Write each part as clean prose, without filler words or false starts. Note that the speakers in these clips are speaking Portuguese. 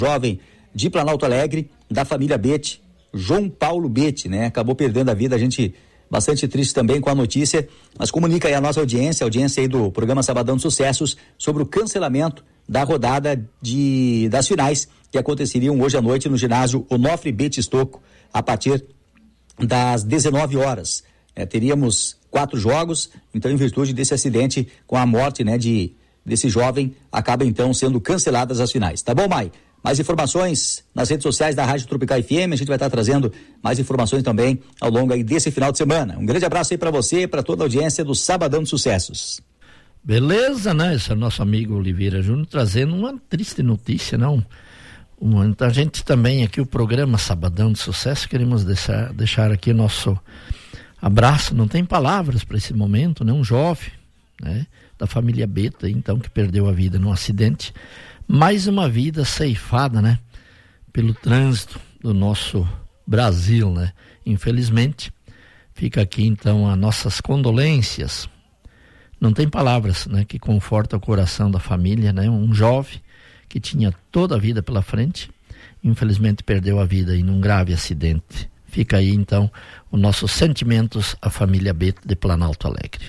jovem de Planalto Alegre, da família Betti, João Paulo Betti, né? Acabou perdendo a vida, a gente bastante triste também com a notícia, mas comunica aí a nossa audiência, a audiência aí do programa Sabadão de Sucessos, sobre o cancelamento da rodada das finais que aconteceriam hoje à noite no ginásio Onofre Betti Stocco, a partir das 19 horas. Teríamos 4 jogos, então em virtude desse acidente com a morte, né, desse jovem, acaba então sendo canceladas as finais. Tá bom, Mai? Mais informações nas redes sociais da Rádio Tropical FM, a gente vai estar trazendo mais informações também ao longo aí desse final de semana. Um grande abraço aí para você e para toda a audiência do Sabadão de Sucessos. Beleza, né? Esse é o nosso amigo Oliveira Júnior trazendo uma triste notícia, não? Então a gente também aqui, o programa Sabadão de Sucesso, queremos deixar aqui o nosso abraço, não tem palavras para esse momento, né? Um jovem, né? Da família Beta, então, que perdeu a vida num acidente. Mais uma vida ceifada, né? Pelo trânsito do nosso Brasil, né? Infelizmente, fica aqui então as nossas condolências. Não tem palavras, né? Que conforta o coração da família, né? Um jovem que tinha toda a vida pela frente, infelizmente perdeu a vida em um grave acidente. Fica aí então os nossos sentimentos à família Beto de Planalto Alegre.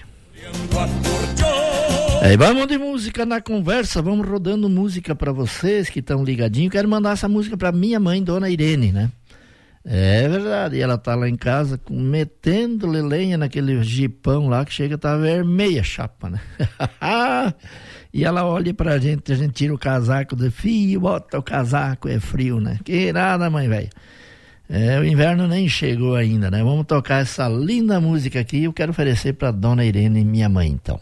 Vamos de música na conversa, vamos rodando música para vocês que estão ligadinhos. Quero mandar essa música para minha mãe, Dona Irene, né? É verdade, e ela tá lá em casa metendo lenha naquele jipão lá que chega a tá vermelha a chapa, né? E ela olha pra gente, a gente tira o casaco, diz, filho, bota o casaco, é frio, né? Que nada, mãe velha. O inverno nem chegou ainda, né? Vamos tocar essa linda música aqui, eu quero oferecer pra Dona Irene, minha mãe, então.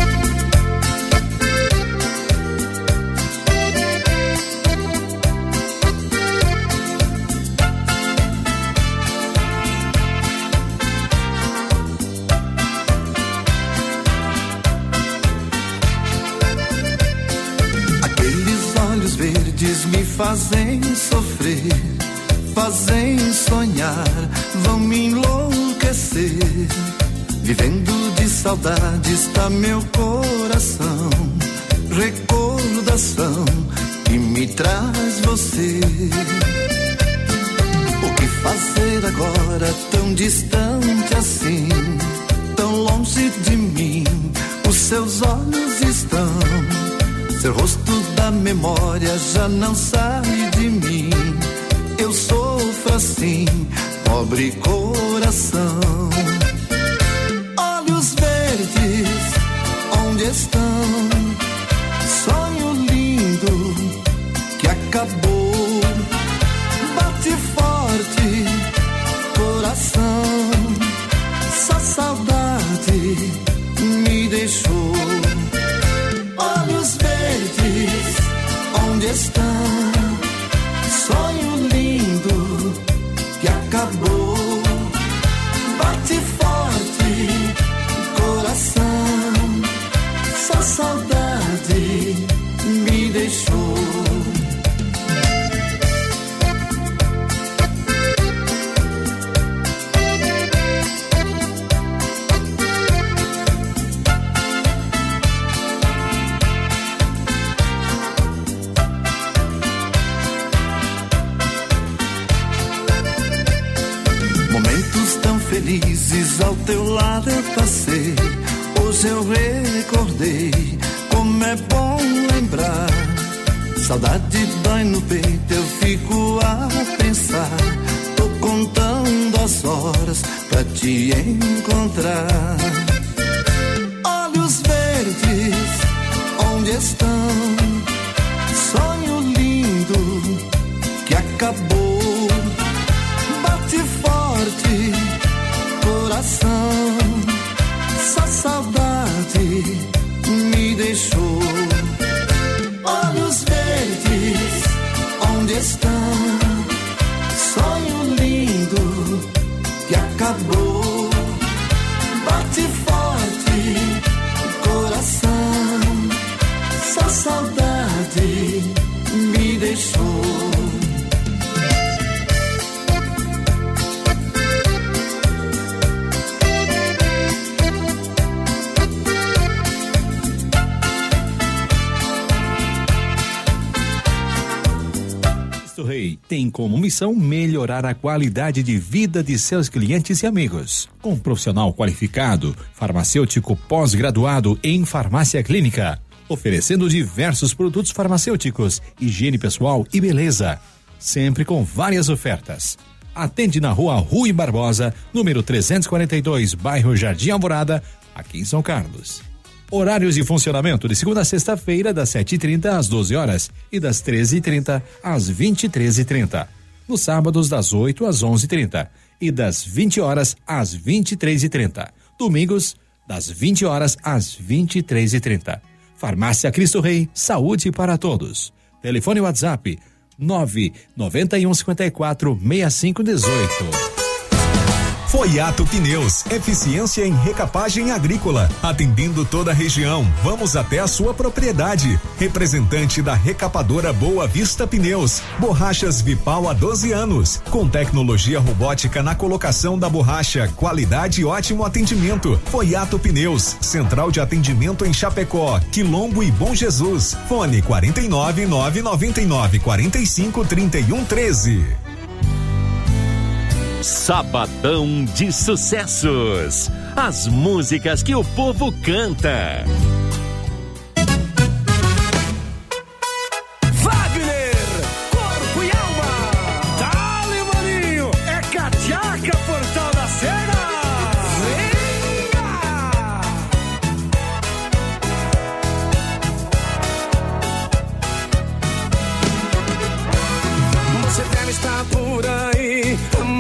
Verdes me fazem sofrer, fazem sonhar, vão me enlouquecer. Vivendo de saudade está meu coração, recordação que me traz você. O que fazer agora tão distante assim, tão longe de mim, os seus olhos estão. Seu rosto da memória já não sai de mim. Eu sofro assim, pobre coração. Olhos verdes, onde estão? Sonho lindo que acabou. Bate forte, coração. Só saudade me deixou. Olhos verdes, onde estão? Sonho lindo que acabou. Bate forte, coração. Só saudade me deixou. Felizes ao teu lado eu passei, hoje eu recordei, como é bom lembrar. Saudade dói no peito, eu fico a pensar, tô contando as horas pra te encontrar. Olhos verdes, onde estão? Sonho lindo que acabou. Bate forte, coração, só saudade me deixou. Olhos verdes, onde estão? Sonho lindo que acabou. Bate forte, coração, só saudade me deixou. Cristo Rei tem como missão melhorar a qualidade de vida de seus clientes e amigos. Com um profissional qualificado, farmacêutico pós-graduado em farmácia clínica, oferecendo diversos produtos farmacêuticos, higiene pessoal e beleza, sempre com várias ofertas. Atende na Rua Rui Barbosa, número 342, bairro Jardim Alvorada, aqui em São Carlos. Horários de funcionamento de segunda a sexta-feira, das 7h30 às 12 horas e das 13h30 às 23h30. Nos sábados, das 8 às 11h30 e das 20 horas às 23h30. Domingos, das 20 horas às 23h30. Farmácia Cristo Rei, saúde para todos. Telefone WhatsApp 991546518. Foiato Pneus, eficiência em recapagem agrícola, atendendo toda a região. Vamos até a sua propriedade. Representante da recapadora Boa Vista Pneus, borrachas Vipal há 12 anos, com tecnologia robótica na colocação da borracha, qualidade e ótimo atendimento. Foiato Pneus, central de atendimento em Chapecó, Quilombo e Bom Jesus. Fone 49999453113. Sabadão de Sucessos. As músicas que o povo canta. Wagner, corpo e alma. Dale, maninho, é Catiaca, Portal da Cena. Venha! Você deve estar por aí,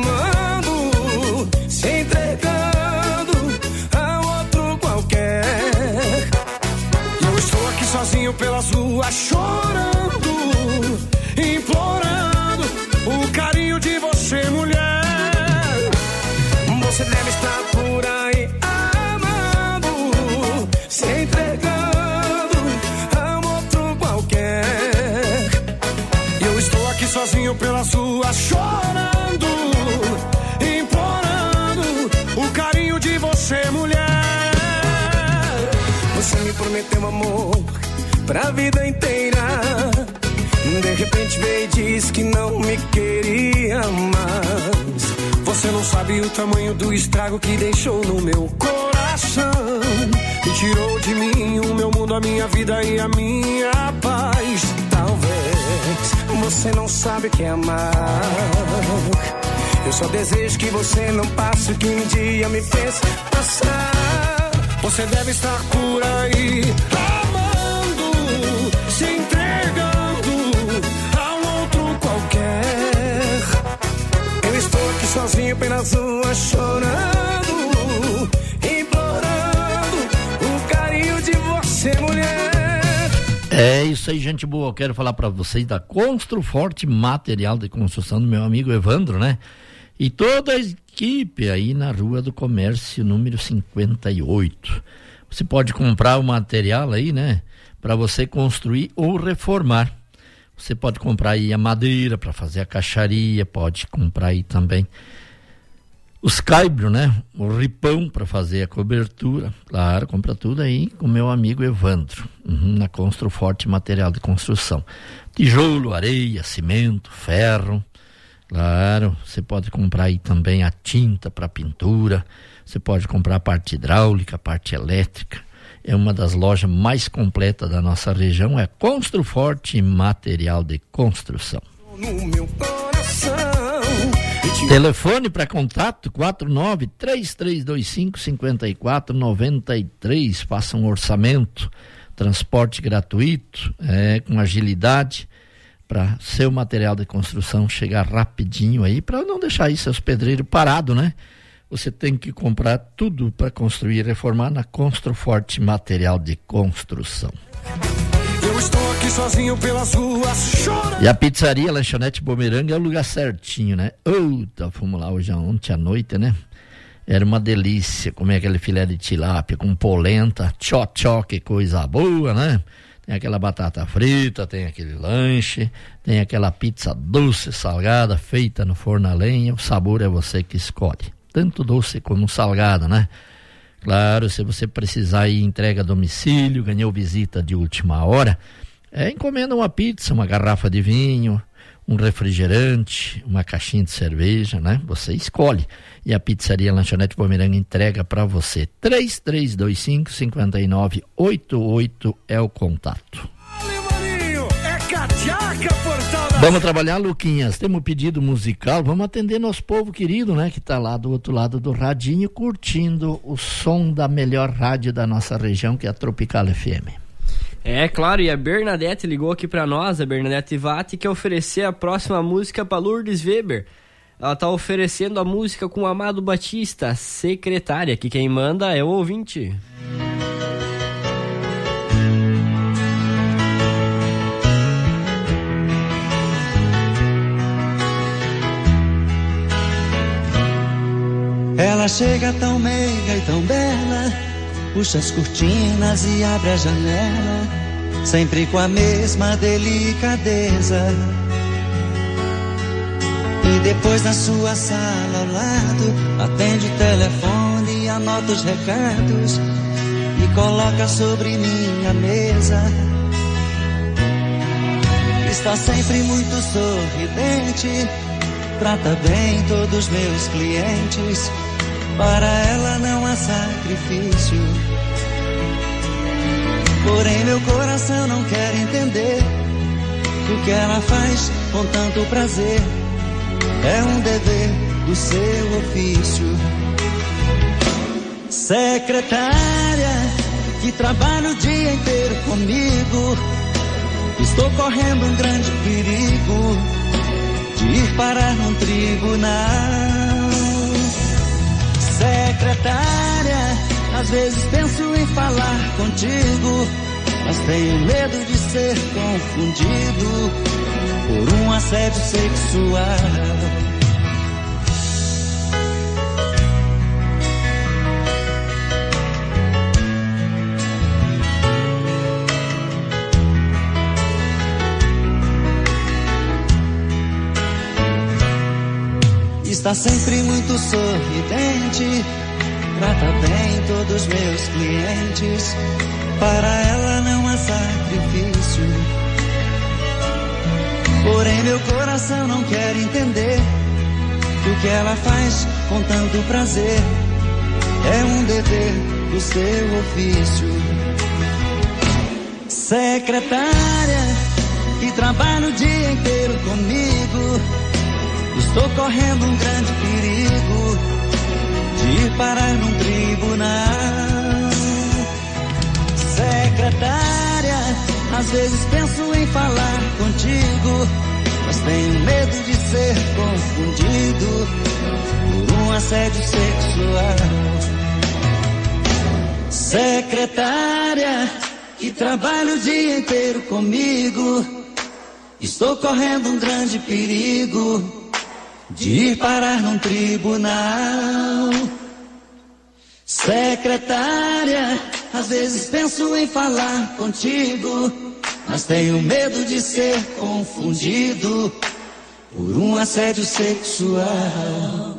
sozinho pelas ruas, chorando, implorando o carinho de você, mulher. Você deve estar por aí amando, se entregando a um outro qualquer. E eu estou aqui sozinho pelas ruas, chorando, implorando o carinho de você, mulher. Você me prometeu amor pra vida inteira. De repente veio e disse que não me queria mais. Você não sabe o tamanho do estrago que deixou no meu coração. E tirou de mim o meu mundo, a minha vida e a minha paz. Talvez você não sabe o que é amar. Eu só desejo que você não passe o que um dia me fez passar. Você deve estar por aí amando, se entregando a um outro qualquer. Eu estou aqui sozinho pelas ruas, chorando, implorando o carinho de você, mulher. É isso aí, gente boa. Eu quero falar para vocês da Construforte Material de Construção do meu amigo Evandro, né? E toda a equipe aí na Rua do Comércio, número 58. Você pode comprar o material aí, né? Para você construir ou reformar. Você pode comprar aí a madeira para fazer a caixaria, pode comprar aí também os caibros, né? O ripão para fazer a cobertura. Claro, compra tudo aí com o meu amigo Evandro, na Construforte Material de Construção. Tijolo, areia, cimento, ferro. Claro, você pode comprar aí também a tinta para pintura, você pode comprar a parte hidráulica, a parte elétrica. É uma das lojas mais completas da nossa região, é Construforte Material de Construção. No meu coração. Telefone para contato 49-3325-5493. Faça um orçamento, transporte gratuito, com agilidade, para seu material de construção chegar rapidinho aí, para não deixar aí seus pedreiros parados, né? Você tem que comprar tudo para construir e reformar na Construforte Material de Construção. Eu estou aqui sozinho pelas ruas, chorando. E a pizzaria Lanchonete Bumerangue é o lugar certinho, né? Fomos lá hoje ontem à noite, né? Era uma delícia comer aquele filé de tilápia com polenta, tchó-tchó, que coisa boa, né? Tem aquela batata frita, tem aquele lanche, tem aquela pizza doce, salgada, feita no forno a lenha. O sabor é você que escolhe, tanto doce como salgada, né? Claro, se você precisar ir entrega a domicílio, ganhou visita de última hora, encomenda uma pizza, uma garrafa de vinho, um refrigerante, uma caixinha de cerveja, né? Você escolhe. E a Pizzaria Lanchonete Pomeranga entrega para você. 3325-5988 é o contato. Vamos trabalhar, Luquinhas. Temos um pedido musical. Vamos atender nosso povo querido, né? Que tá lá do outro lado do radinho, curtindo o som da melhor rádio da nossa região, que é a Tropical FM. É, claro, e a Bernadette ligou aqui pra nós, a Bernadette Vatti, quer oferecer a próxima música pra Lourdes Weber. Ela tá oferecendo a música com o Amado Batista, Secretária, que quem manda é o ouvinte. Ela chega tão meiga e tão bela, puxa as cortinas e abre a janela, sempre com a mesma delicadeza. E depois na sua sala ao lado, atende o telefone e anota os recados e coloca sobre minha mesa. Está sempre muito sorridente, trata bem todos os meus clientes, para ela não há sacrifício. Porém meu coração não quer entender que o que ela faz com tanto prazer é um dever do seu ofício. Secretária, que trabalha o dia inteiro comigo, estou correndo um grande perigo de ir parar num tribunal. Secretária, às vezes penso em falar contigo, mas tenho medo de ser confundido por um assédio sexual. Está sempre muito sorridente, trata bem todos os meus clientes, para ela não há sacrifício. Porém meu coração não quer entender que o que ela faz com tanto prazer é um dever do seu ofício. Secretária, que trabalha o dia inteiro comigo, estou correndo um grande perigo de ir parar num tribunal. Secretária, às vezes penso em falar contigo, mas tenho medo de ser confundido por um assédio sexual. Secretária, que trabalha o dia inteiro comigo, estou correndo um grande perigo de ir parar num tribunal. Secretária, às vezes penso em falar contigo, mas tenho medo de ser confundido por um assédio sexual.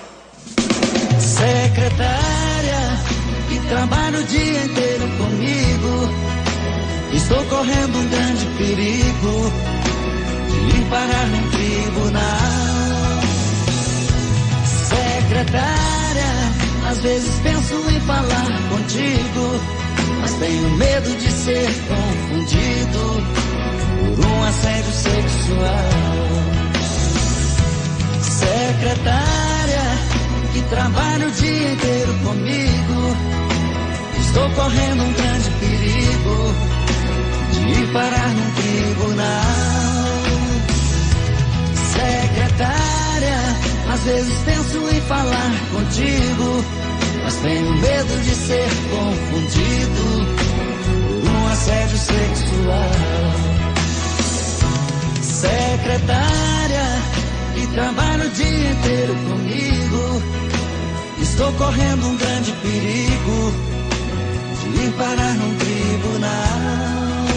Secretária, que trabalha o dia inteiro comigo, estou correndo um grande perigo de ir parar num tribunal. Secretária, às vezes penso em falar contigo, mas tenho medo de ser confundido por um assédio sexual. Secretária, que trabalha o dia inteiro comigo, estou correndo um grande perigo de ir parar num tribunal. Secretária, às vezes penso em falar contigo, mas tenho medo de ser confundido por um assédio sexual. Secretária, que trabalha o dia inteiro comigo, estou correndo um grande perigo de ir parar num tribunal.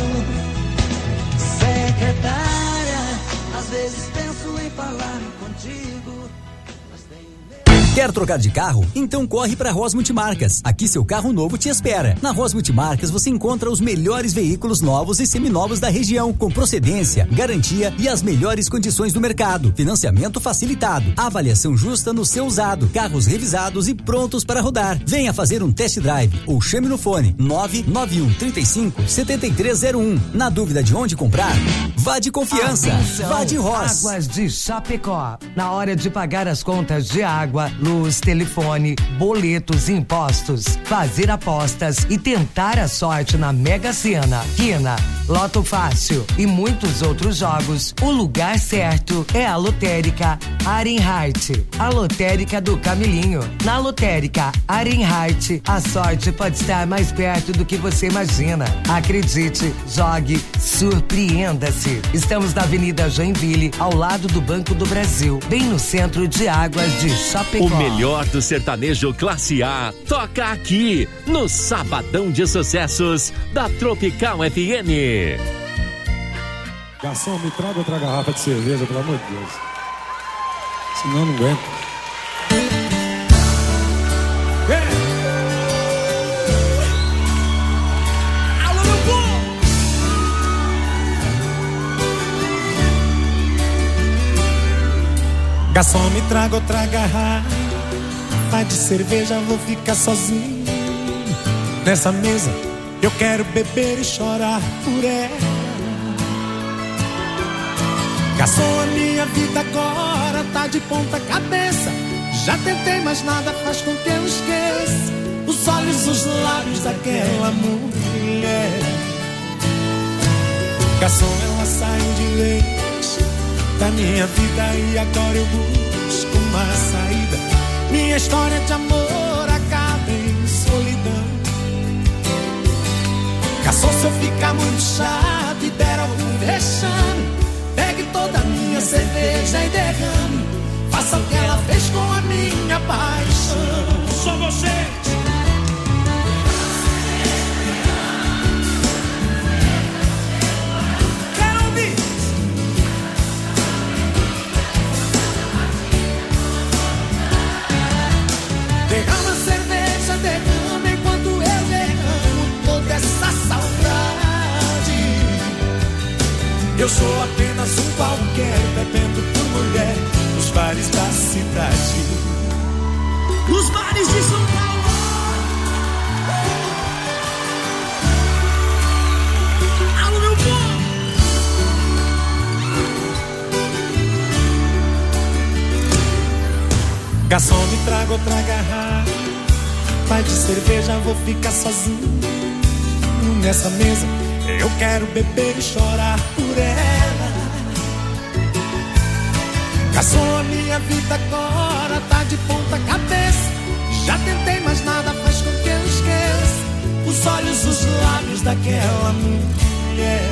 Secretária, às vezes penso em falar contigo, mas tenho medo. Quer trocar de carro? Então corre para Ros Multimarcas. Aqui seu carro novo te espera. Na Ros Multimarcas você encontra os melhores veículos novos e seminovos da região, com procedência, garantia e as melhores condições do mercado. Financiamento facilitado, avaliação justa no seu usado, carros revisados e prontos para rodar. Venha fazer um test drive ou chame no fone 991 35 7301. Na dúvida de onde comprar? Vá de confiança. Atenção, vá de Ros. Águas de Chapecó. Na hora de pagar as contas de água, luz, telefone, boletos e impostos, fazer apostas e tentar a sorte na Mega Sena, Quina, Loto Fácil e muitos outros jogos, o lugar certo é a Lotérica Ahrenheit, a lotérica do Camilinho. Na Lotérica Ahrenheit, a sorte pode estar mais perto do que você imagina. Acredite, jogue, surpreenda-se. Estamos na Avenida Joinville, ao lado do Banco do Brasil, bem no centro de Águas de Chapecó. O melhor do sertanejo classe A toca aqui no Sabadão de Sucessos da Tropical FM. Garçom, me traga outra garrafa de cerveja, pelo amor de Deus. Senão eu não aguento. Alô, meu povo! Garçom, me traga outra garrafa de cerveja, vou ficar sozinho nessa mesa. Eu quero beber e chorar por ela. Garçom, a minha vida agora tá de ponta cabeça. Já tentei, mas nada faz com que eu esqueça os olhos, os lábios daquela mulher. Garçom, ela saiu de vez da minha vida e agora eu busco uma saída. Minha história de amor acaba em solidão. Garçom, se eu ficar muito chato e der algum vexame, pegue toda a minha cerveja e derrame. Faça o que ela fez com a minha paixão. Só vocês. Quero ouvir. Derrama a cerveja, derrama enquanto eu derramo toda essa saudade. Eu sou apenas um qualquer, bebendo por mulher nos bares da cidade. Nos bares de São Paulo. Alô, meu povo! Garçom, me traga outra garrafa de cerveja, vou ficar sozinho nessa mesa. Eu quero beber e chorar por ela. Garçom, a minha vida agora tá de ponta cabeça. Já tentei, mas nada faz com que eu esqueça os olhos, os lábios daquela mulher.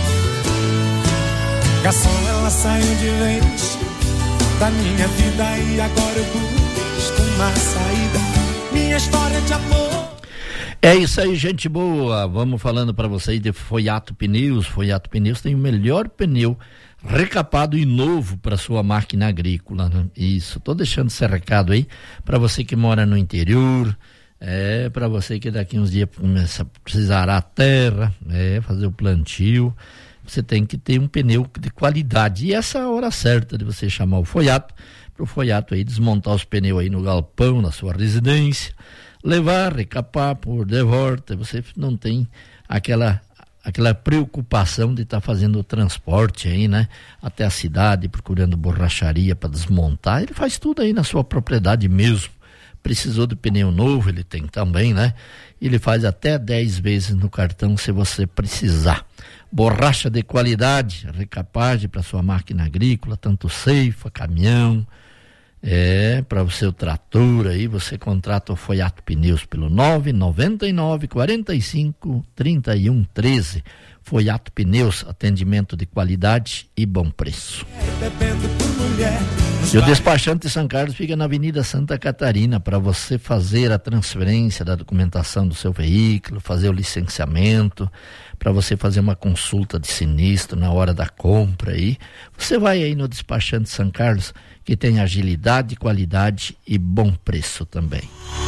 Garçom, ela saiu de vez da minha vida e agora eu busco uma saída. Minha história de amor. É isso aí, gente boa. Vamos falando para vocês de Foiato Pneus. Foiato Pneus tem o melhor pneu recapado e novo para sua máquina agrícola, né? Isso, tô deixando esse recado aí para você que mora no interior, para você que daqui uns dias começa a precisar a terra, fazer o plantio. Você tem que ter um pneu de qualidade, e essa é a hora certa de você chamar o Foiato, para o Foiato aí desmontar os pneus aí no galpão, na sua residência, levar, recapar por de volta. Você não tem aquela preocupação de estar fazendo o transporte aí, né, até a cidade, procurando borracharia para desmontar. Ele faz tudo aí na sua propriedade mesmo. Precisou de pneu novo, ele tem também, né? Ele faz até 10 vezes no cartão se você precisar. Borracha de qualidade, recapagem para sua máquina agrícola, tanto ceifa, caminhão, para o seu trator aí, você contrata o Foiato Pneus pelo 999 45 31 13. Foiato Pneus, atendimento de qualidade e bom preço. Bebendo por mulher E o despachante São Carlos fica na Avenida Santa Catarina para você fazer a transferência da documentação do seu veículo, fazer o licenciamento, para você fazer uma consulta de sinistro na hora da compra aí. Você vai aí no despachante São Carlos, que tem agilidade, qualidade e bom preço também.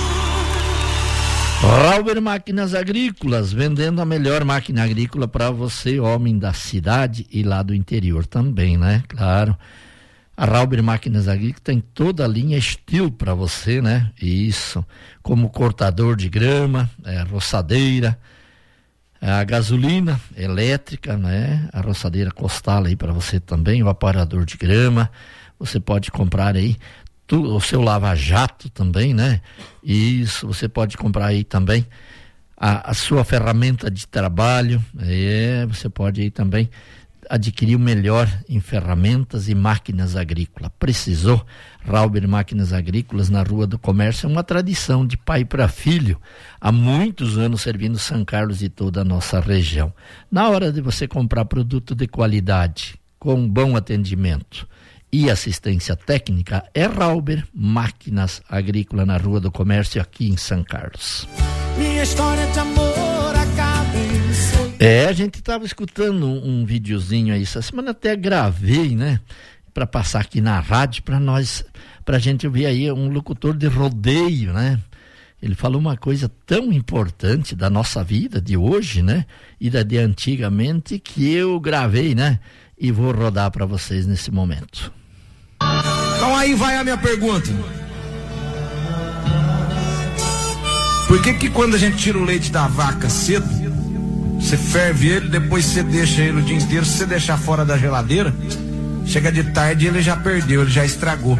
Rauber Máquinas Agrícolas, vendendo a melhor máquina agrícola para você, homem da cidade e lá do interior também, né? Claro. A Rauber Máquinas Agrícolas tem toda a linha Steel para você, né? Isso, como cortador de grama, roçadeira, a gasolina elétrica, né? A roçadeira costal aí para você também, o aparador de grama. Você pode comprar aí o seu lava-jato também, né? Isso, você pode comprar aí também a sua ferramenta de trabalho. Você pode aí também adquirir o melhor em ferramentas e máquinas agrícolas. Precisou? Rauber Máquinas Agrícolas na Rua do Comércio é uma tradição de pai para filho, há muitos anos servindo São Carlos e toda a nossa região. Na hora de você comprar produto de qualidade, com bom atendimento e assistência técnica, é Rauber Máquinas Agrícolas na Rua do Comércio aqui em São Carlos. Minha história de amor acaba em a gente estava escutando um videozinho aí essa semana, até gravei, né, para passar aqui na rádio pra gente ouvir aí um locutor de rodeio, né? Ele falou uma coisa tão importante da nossa vida de hoje, né, e da de antigamente, que eu gravei, né, e vou rodar para vocês nesse momento. Então aí vai a minha pergunta. Por que quando a gente tira o leite da vaca cedo, você ferve ele, depois você deixa ele o dia inteiro, se você deixar fora da geladeira, chega de tarde ele já perdeu, ele já estragou.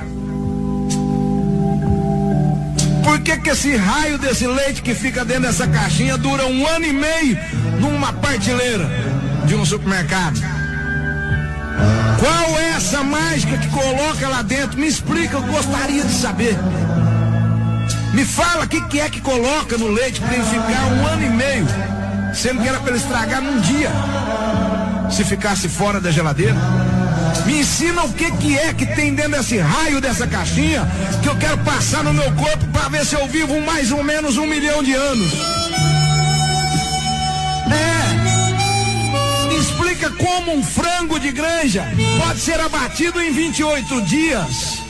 Por que esse raio desse leite que fica dentro dessa caixinha dura 1 ano e meio numa prateleira de um supermercado? Qual é essa mágica que coloca lá dentro? Me explica, eu gostaria de saber. Me fala o que é que coloca no leite para ele ficar 1 ano e meio, sendo que era para ele estragar num dia, se ficasse fora da geladeira. Me ensina o que é que tem dentro desse raio dessa caixinha, que eu quero passar no meu corpo para ver se eu vivo mais ou menos 1 milhão de anos. Explica como um frango de granja pode ser abatido em 28 dias.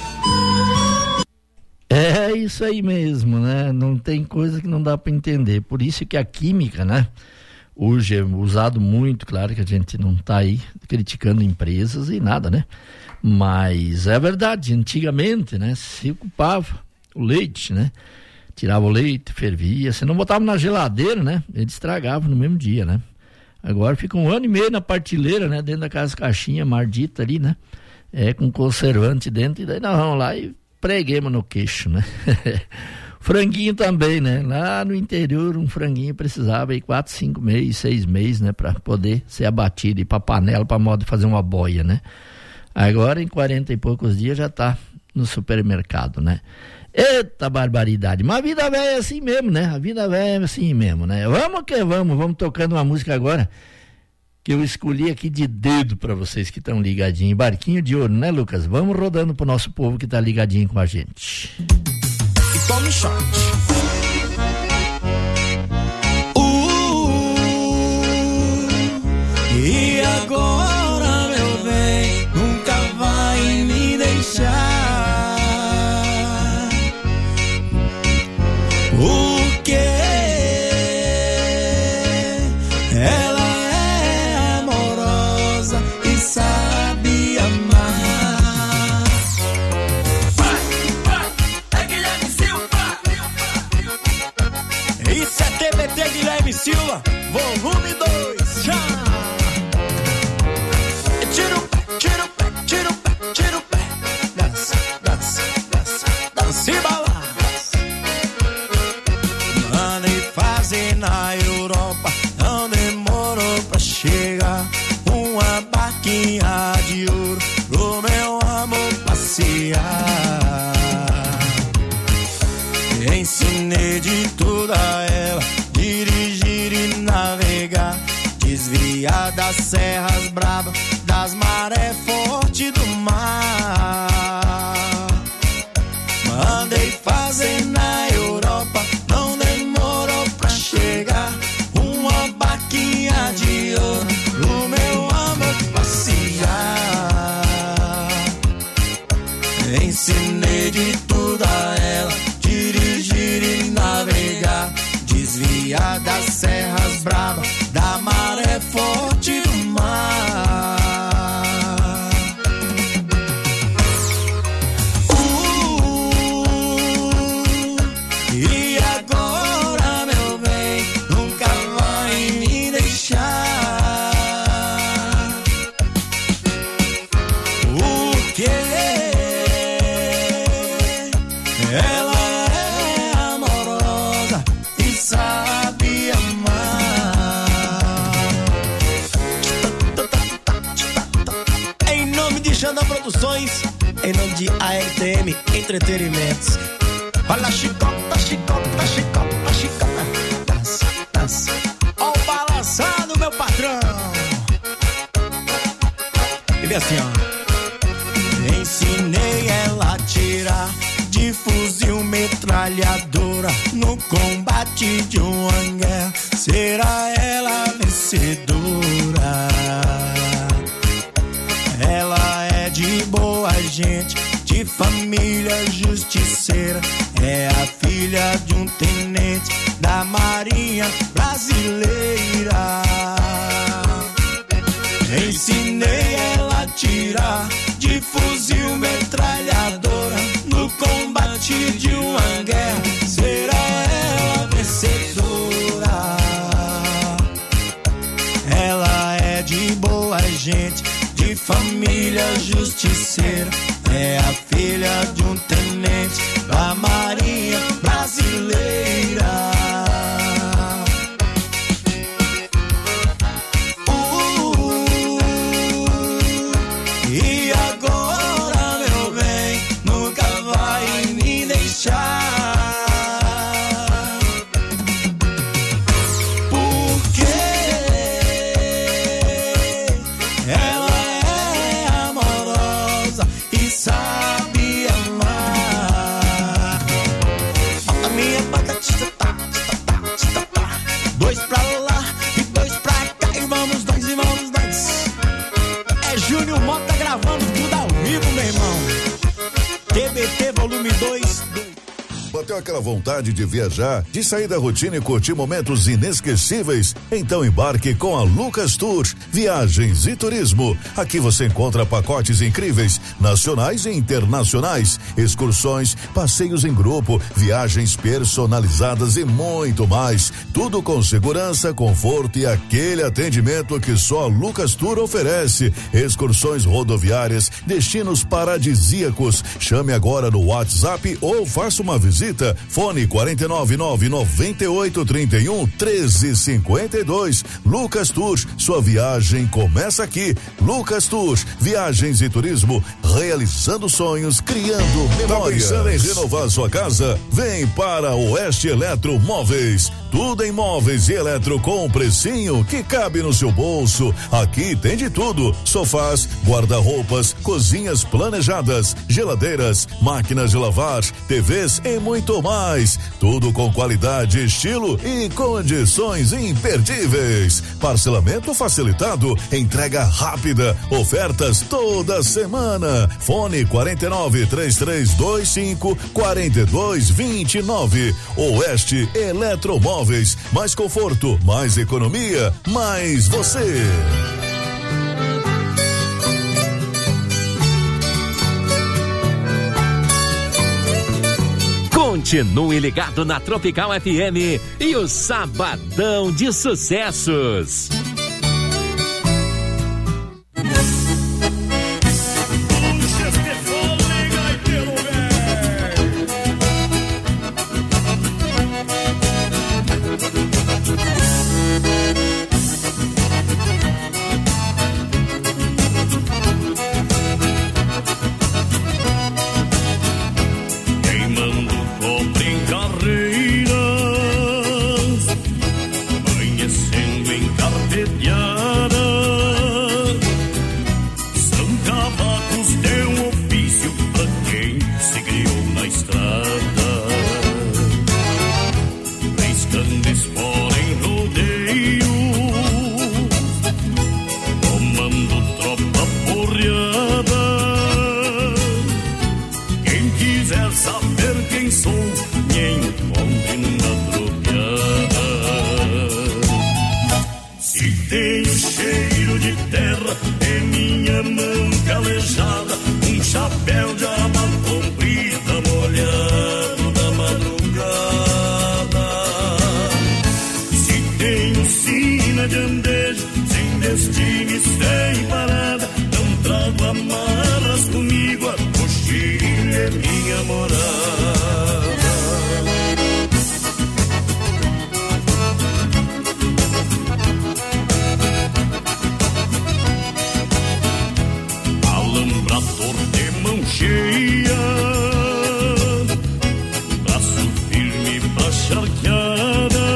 É isso aí mesmo, né? Não tem coisa que não dá para entender. Por isso que a química, né, hoje é usado muito. Claro que a gente não tá aí criticando empresas e nada, né? Mas é verdade, antigamente, né, se ocupava o leite, né? Tirava o leite, fervia, se não botava na geladeira, né, ele estragava no mesmo dia, né? Agora fica 1 ano e meio na prateleira, né, dentro daquelas caixinhas mardita ali, né? Com conservante dentro, e daí nós vamos lá e preguemos no queixo, né? Franguinho também, né? Lá no interior, um franguinho precisava aí 4, 5 meses, 6 meses, né? Pra poder ser abatido e ir pra panela, pra modo de fazer uma boia, né? Agora, em 40 e poucos dias, já tá no supermercado, né? Eita barbaridade, mas a vida velha é assim mesmo, né? A vida velha é assim mesmo, né? Vamos tocando uma música agora que eu escolhi aqui de dedo para vocês que estão ligadinhos. Barquinho de Ouro, né, Lucas? Vamos rodando pro nosso povo que tá ligadinho com a gente. E tome shot. E agora, meu bem, nunca vai me deixar. Porque ela é amorosa e sabe amar. É Guilherme Silva. Isso é TBT Guilherme Silva, volume 2. Já. Tira o pé, tira o pé, tira o pé, tira o pé. Dança, dança, dança, dança e balança. Mandei fazer na Europa, não demorou pra chegar. Uma barquinha de ouro pro meu amor passear. Ensinei de tudo a ela, dirigir e navegar, desviar das serras bravas, das marés fortes do mar. Ensinei de tudo a ela, dirigir e navegar, desviar das serras bravas, da maré forte do mar. E agora, meu bem, nunca vai me deixar. O que? Ela é amorosa e sabe amar. Em nome de Xandão Produções, em nome de ARTM Entretenimentos. Olha a chicota, chicota, chicota, chicota. Dança. Ó o balançado, meu patrão. E vem assim, ó. Ensinei ela a tirar de fuzil metralhadora no combate de uma guerra. Será ela vencedora? Ela é de boa gente, de família justiceira. É a filha de um tenente da Marinha Brasileira. Ensinei ela a tirar de fuzil metralhadora no combate de uma guerra. Será ela vencedora? Ela é de boa gente, de família justiceira. É a filha de um tenente da Marinha Brasileira. E agora, meu bem, nunca vai me deixar. Porque ela é amorosa e sabe amar. A minha batatinha tá. Dois pra lá e dois pra cá. E vamos dois, e vamos dois. É Júnior Mota gravando tudo ao vivo, meu irmão. TBT volume 2. Bateu aquela vontade de viajar, de sair da rotina e curtir momentos inesquecíveis? Então embarque com a Lucas Tour Viagens e Turismo. Aqui você encontra pacotes incríveis, nacionais e internacionais, excursões, passeios em grupo, viagens personalizadas e muito mais. Tudo com segurança, conforto e aquele atendimento que só a Lucas Tour oferece. Excursões rodoviárias, destinos paradisíacos. Chame agora no WhatsApp ou faça uma visita. Fone 499-9831-1352. Lucas Tours, sua viagem começa aqui. Lucas Tours, Viagens e Turismo, realizando sonhos, criando memórias. Tá pensando em renovar sua casa? Vem para Oeste Eletromóveis. Tudo em móveis e eletro com um precinho que cabe no seu bolso. Aqui tem de tudo: sofás, guarda-roupas, cozinhas planejadas, geladeiras, máquinas de lavar, TVs e muito mais. Tudo com qualidade, estilo e condições imperdíveis. Parcelamento facilitado, entrega rápida, ofertas toda semana. Fone 49-3325-4229. Oeste Eletromóveis. Mais conforto, mais economia, mais você. Continue ligado na Tropical FM e o Sabadão de Sucessos. Carteiras, amanhecendo em carteiras. saber quem sou, me encontre numa tropiada. Se tenho cheiro de terra e minha mão calejada, um chapéu de aba comprida molhado da madrugada. Se tenho sina de andejo, sem destino e sem parada, não trago amarras comigo, a coxilha é minha morada. Alambrador de mão cheia, braço firme pra charqueada,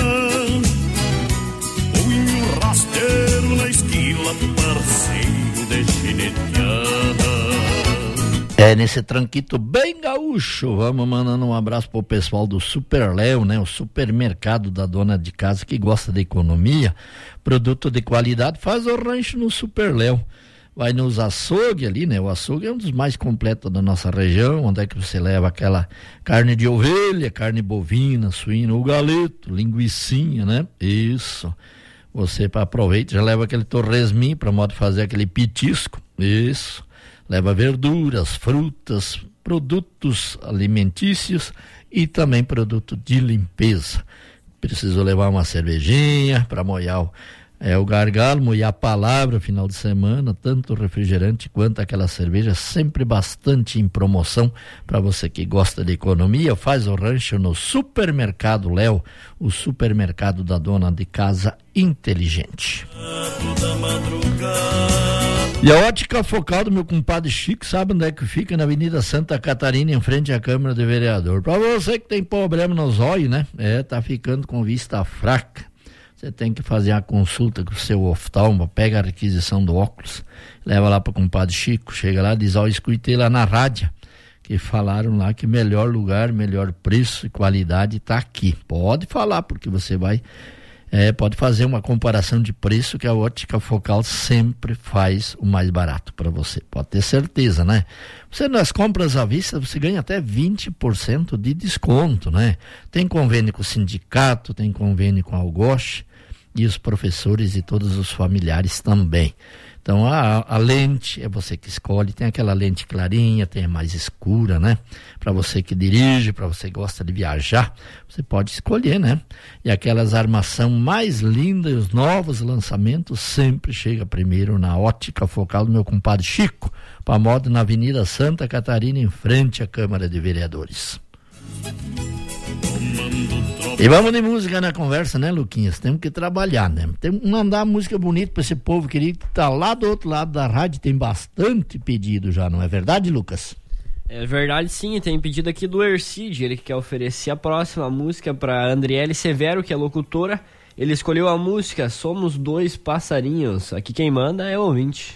punho rasteiro na esquila, parceiro de gineteada. É, nesse tranquito bem gaúcho, vamos mandando um abraço pro pessoal do Super Léo, né? O supermercado da dona de casa que gosta de economia, produto de qualidade, faz o rancho no Super Léo. Vai nos açougue ali, né? O açougue é um dos mais completos da nossa região, onde é que você leva aquela carne de ovelha, carne bovina, suína, o galeto, linguicinha, né? Isso. Você aproveita, já leva aquele torresminho para modo de fazer aquele petisco. Isso. Leva verduras, frutas, produtos alimentícios e também produto de limpeza. Preciso levar uma cervejinha para molhar o gargalo, molhar a palavra final de semana, tanto o refrigerante quanto aquela cerveja, sempre bastante em promoção para você que gosta de economia. Faz o rancho no Supermercado Léo, o supermercado da dona de casa inteligente. E a ótica focal do meu compadre Chico, sabe onde é que fica? Na Avenida Santa Catarina, em frente à Câmara de Vereador. Para você que tem problema nos olhos, né? Tá ficando com vista fraca. Você tem que fazer a consulta com o seu oftalmo, pega a requisição do óculos, leva lá para o compadre Chico, chega lá e diz, escutei lá na rádio, que falaram lá que melhor lugar, melhor preço e qualidade está aqui. Pode falar, porque você vai, pode fazer uma comparação de preço, que a ótica focal sempre faz o mais barato para você, pode ter certeza, né? Você nas compras à vista, você ganha até 20% de desconto, né? Tem convênio com o sindicato, tem convênio com a Algoche, e os professores e todos os familiares também. Então a lente é você que escolhe, tem aquela lente clarinha, tem a mais escura, né? Para você que dirige, para você que gosta de viajar, você pode escolher, né? E aquelas armação mais lindas, os novos lançamentos sempre chega primeiro na ótica focal do meu compadre Chico, para moda na Avenida Santa Catarina, em frente à Câmara de Vereadores. E vamos de música na conversa, né, Luquinhas? Temos que trabalhar, né? Temos que mandar música bonita para esse povo querido que tá lá do outro lado da rádio. Tem bastante pedido já, não é verdade, Lucas? É verdade, sim. Tem pedido aqui do Ercide, ele que quer oferecer a próxima música para Andriele Severo, que é locutora. Ele escolheu a música Somos Dois Passarinhos. Aqui quem manda é o ouvinte.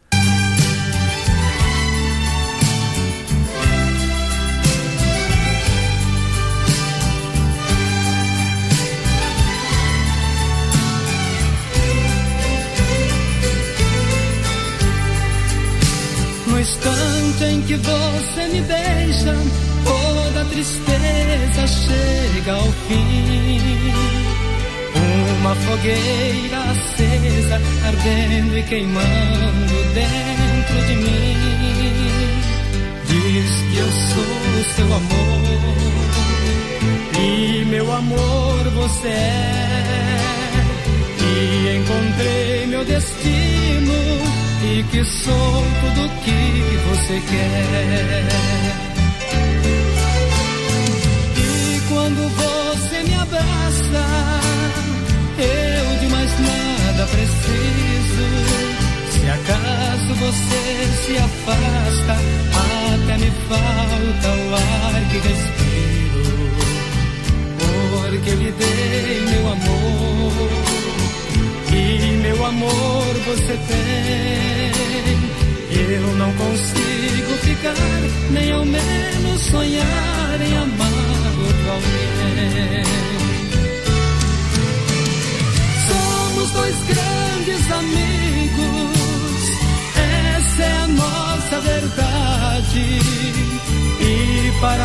No instante em que você me beija, toda a tristeza chega ao fim. Uma fogueira acesa, ardendo e queimando dentro de mim. Diz que eu sou seu amor, e meu amor você é. E encontrei meu destino, e que sou tudo que você quer. E quando você me abraça, eu de mais nada preciso. Se acaso você se afasta, até me falta o ar que respiro. Porque lhe dei meu amor, e meu amor você tem. Eu não consigo ficar, nem ao menos sonhar em amar outro alguém. Somos dois grandes amigos, essa é a nossa verdade. E para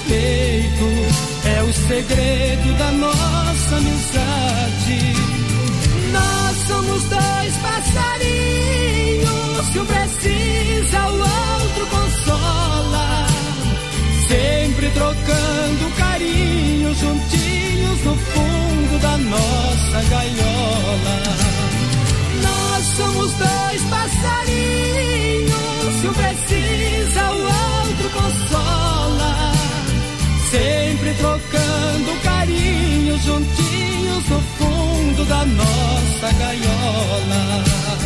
respeito é o segredo da nossa amizade. Nós somos dois passarinhos, se um precisa o outro consola, sempre trocando carinho, juntinhos no fundo da nossa gaiola. Nós somos dois passarinhos, se um precisa o outro consola, sempre trocando carinho, juntinhos no fundo da nossa gaiola.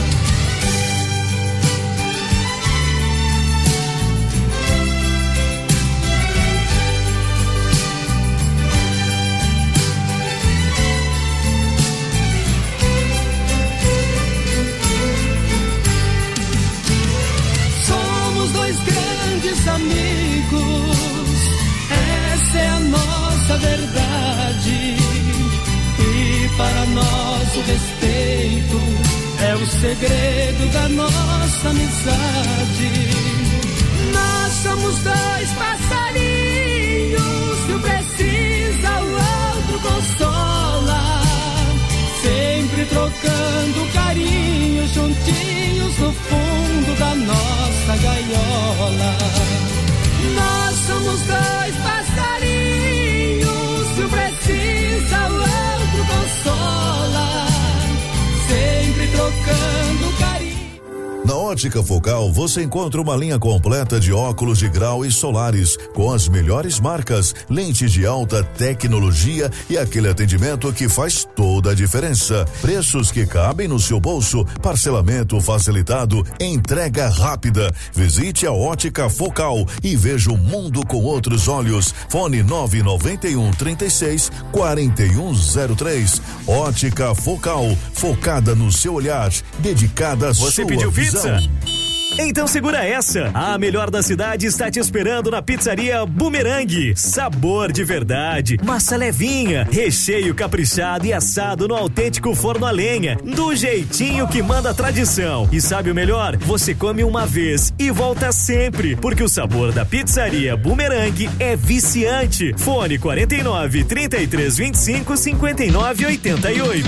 Amigos, essa é a nossa verdade, e para nós o respeito é o segredo da nossa amizade. Nós somos dois passarinhos, se um precisa o outro consola, sempre trocando carinho, juntinhos no fundo da nossa gaiola. Nós somos dois passarinhos, se um precisa o outro consola, sempre trocando carinho. Na Ótica Focal você encontra uma linha completa de óculos de grau e solares com as melhores marcas, lentes de alta tecnologia e aquele atendimento que faz toda a diferença. Preços que cabem no seu bolso, parcelamento facilitado, entrega rápida. Visite a Ótica Focal e veja o mundo com outros olhos. Fone 991 36 4103. Ótica Focal, focada no seu olhar, dedicada à Você sua pediu visão. pizza? Então segura essa, a melhor da cidade está te esperando na Pizzaria Bumerangue. Sabor de verdade, massa levinha, recheio caprichado e assado no autêntico forno a lenha, do jeitinho que manda a tradição. E sabe o melhor? Você come uma vez e volta sempre, porque o sabor da Pizzaria Bumerangue é viciante. Fone 49 33 25 59 88.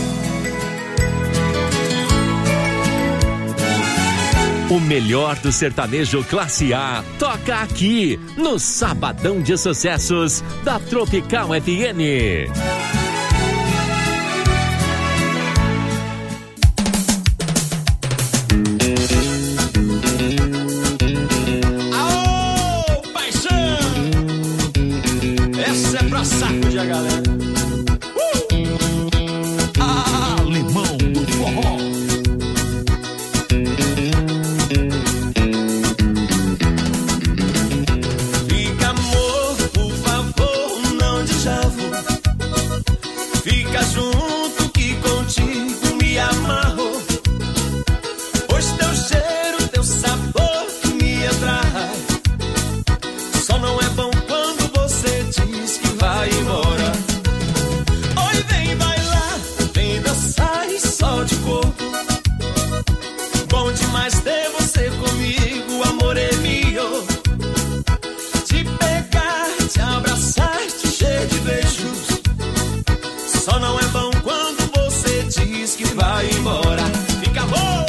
O melhor do sertanejo classe A toca aqui no Sabadão de Sucessos da Tropical FM. Aô, paixão! Essa é pra sacudir a galera. Alemão do forró. Fica junto que contigo me amarro, pois teu cheiro, teu sabor me atrai. Só não é bom quando você diz que vai embora. Oi, vem bailar, vem dançar e só de corpo. Bom demais ter você comigo, amor é meu. Te pegar, te abraçar, te encher de beijos. Só não é bom quando você diz que vai embora. Fica bom!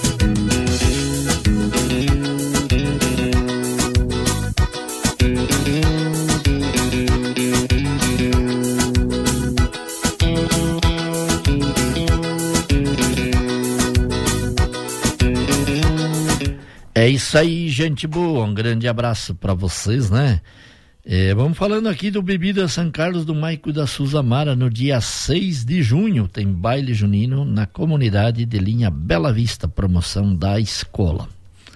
É isso aí, gente boa. Um grande abraço para vocês, né? Vamos falando aqui do Bebida São Carlos do Maico da Suzamara. No dia 6 de junho tem baile junino na comunidade de linha Bela Vista, promoção da escola.